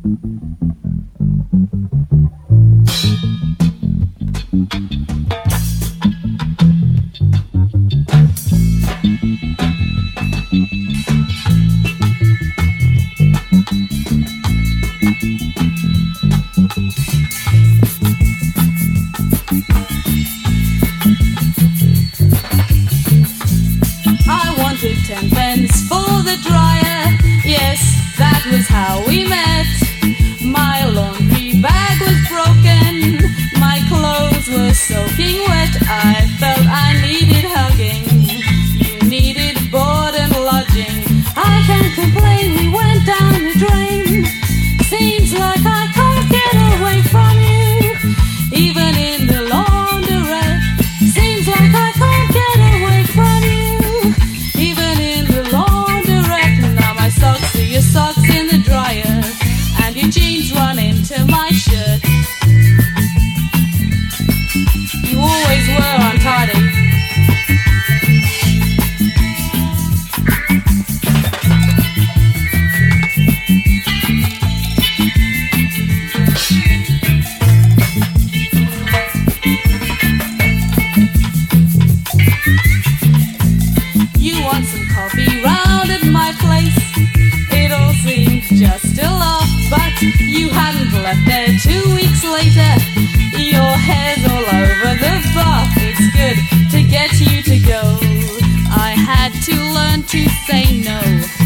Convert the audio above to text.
I wanted 10 pence for the dryer. Yes, that was how we met. My laundry bag was broken. My clothes were soaking wet. I felt I needed hugging. You needed board and lodging. I can't complain, we went down the drain. Seems like I can't get away from you, even in the laundrette. Seems like I can't get away from you, even in the laundrette. Now my socks are your socks in the dryer, and your jeans run into my shirt. You always were untidy. You want some coffee round at my place? It all seems just a laugh, but you hadn't left there 2 weeks later. Your hair's all over the bath. It's good to get you to go. I had to learn to say no.